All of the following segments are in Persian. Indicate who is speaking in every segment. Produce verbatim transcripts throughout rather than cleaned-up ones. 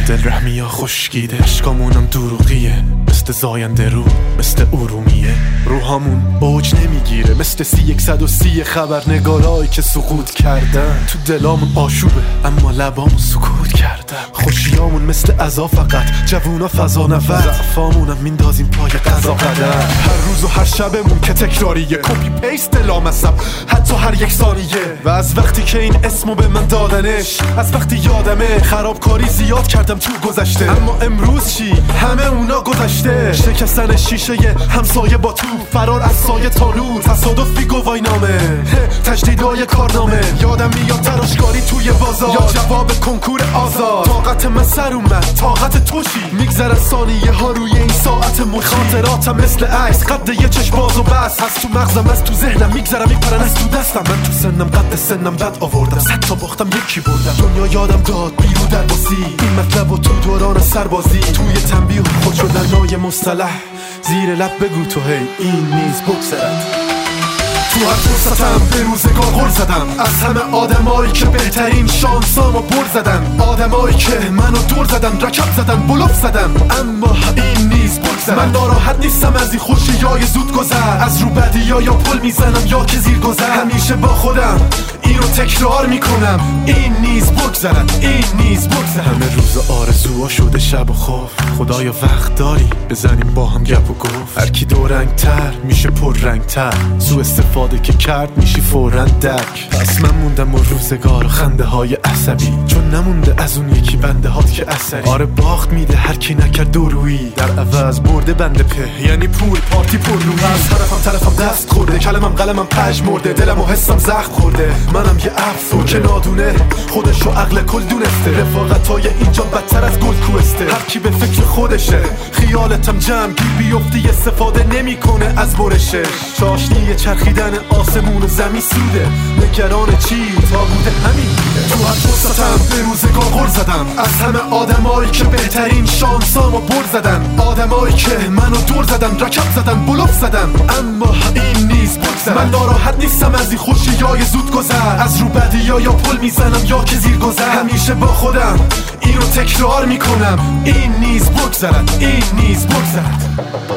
Speaker 1: دل رحمی یا خشکیده، عشقامونم دروغیه مثل زاینده رو، مثل ارومیه. روحامون اوج نمیگیره مثل سی یکصد و سی خبرنگارایی که سقوط کردن. تو دلامون آشوبه اما لبامون سکوت کردن. خوشیامون مثل عزا فقط جوونا فضا نفت، ضعفامونم میندازیم پای قضا قدر. هر روز و هر شبمون که تکراریه، کپی پیست لامصب حتی هر یک ثانیه. و از وقتی که این اسمو به من دادنش، از وقتی یادمه خرابکاری زیاد کردم تو گذشته. اما امروز چی؟ همه اونا گذشته. شکستن شیشه همسایه با تو، فرار از سایه تا نور، تصادفی گواهی نامه، تجدیدای کارنامه. یادم میاد تراشکاری توی بازار یا جواب کنکور آزاد. طاقت من سر اومد، طاقت تو چی؟ میگذره ثانیه ها روی این ساعت مچی. خاطراتم مثل عکس قد یه چشم باز و بس، از تو مغزم از تو ذهنم میگذرم میپرن از تو دستم. من تو سنم قد سنم بد آوردم، صد تا باختم یکی بردم. دنیا یادم داد بیرو در باسی، این مطلب و تو دوران سربازی. توی تنبیه خود شدن نای مصطلح، زیر لب بگو تو هی این نیز بگذرد. تو هر فرصتم به روزگار غر زدم، از همه آدمایی که بهترین شانسامو بر زدن. آدمایی که منو دور زدن، رکب زدن، بلوف زدن، اما این نیز بگذرد. من ناراحت نیستم از این خوشیای زود گذر، از رو بدیا یا پل میزنم یا که زیر گذر. همیشه با خودم اینو تکرار میکنم، این نیز بگذرد، این نیز بگذرد. همه روز آرزوها شده شب و خوف، خدایا وقت داری بزنیم با هم گپ و گفت. هر کی دو رنگ تر میشه پر رنگ تر، سو استفاده که کرد میشی فوراً دک. پس من موندم و روزگار و خنده های عصبی، چون نمونده از اون یکی بنده هات که اثری. آره باخت میده هر کی نکرد دورویی، در عوض برده بنده په یعنی پول پارتی پر روی. از طرفم طرفم دست خورده، کلمم قلمم پژ مرده، دلم و حسم زخم خورده. منم یه افسون که نادونه خودشو عقل کل دونسته. رفاقتای اینجا بدتر از گل کوسته، هر کی به فکر خودشه. خیالتم جمع گیر بیفتی، استفاده نمیکنه از برشه. چاشنی چرخیدن آسمون و زمین سوده، نگران چی تا بوده همین بوده. تو هر فرصتم به روزگار غر زدم، از همه آدمایی که بهترین شانسامو بر زدن. آدمایی که منو دور زدن، رکب زدن، بلوف زدن، اما این نیز بگذرد. من ناراحت نیستم از این خوشیای زود گذر، از رو بدیا یا پل میزنم یا که زیر گذر. همیشه با خودم اینو تکرار میکنم، این نیز بگذرد، این نیز بگذرد.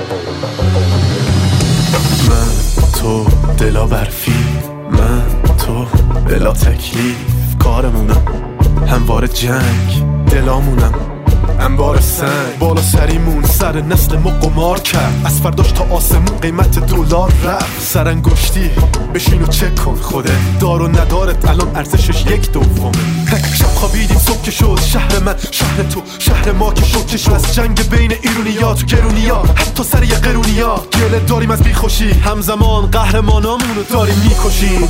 Speaker 1: من تو دلا برفی، من تو بلا تکلیف. کارمونم هموار جنگ، دلامونم انبار سنگ. بالا سریمون سر نسل ما قمار کرد، از فرداش تا آسمون قیمت دلار رفت. سرانگشتی بشین و چک کن خوده، دار و ندارت الان ارزشش یک دومه. شب خوابیدیم صبح که شد شهر من، شهر تو، شهر ما که شد که شد. از جنگ بین ایرونیا تو گرونیا، حتی سر یه قرونیا. گله داریم از بیخوشی، همزمان قهرمانامونو داریم میکشیم.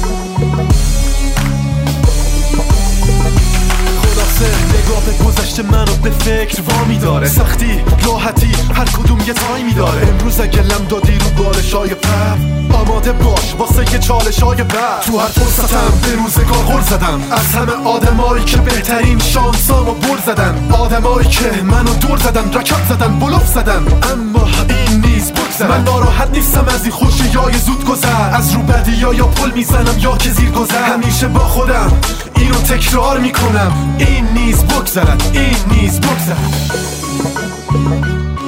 Speaker 1: نگاه به گذشته منو به فکر وامی داره، سختی راحتی هر کدوم یه تایمی داره. امروز اگه لم دادی رو بالشای پر، آماده باش واسه یه چالشای بعد. تو هر فرصتم به روزگار غر زدم، از همه آدمایی که بهترین شانسامو بر زدن. آدمایی که منو دور زدن، رکب زدن، بلوف زدن، اما این نیز بگذرد. من ناراحت نیستم از این خوشیای زود گذر، از رو بدیا یا پل میزنم یا که زیر گذر. همیشه با خودم اینو تکرار میکنم، این نیز بگذرد، این نیز بگذرد.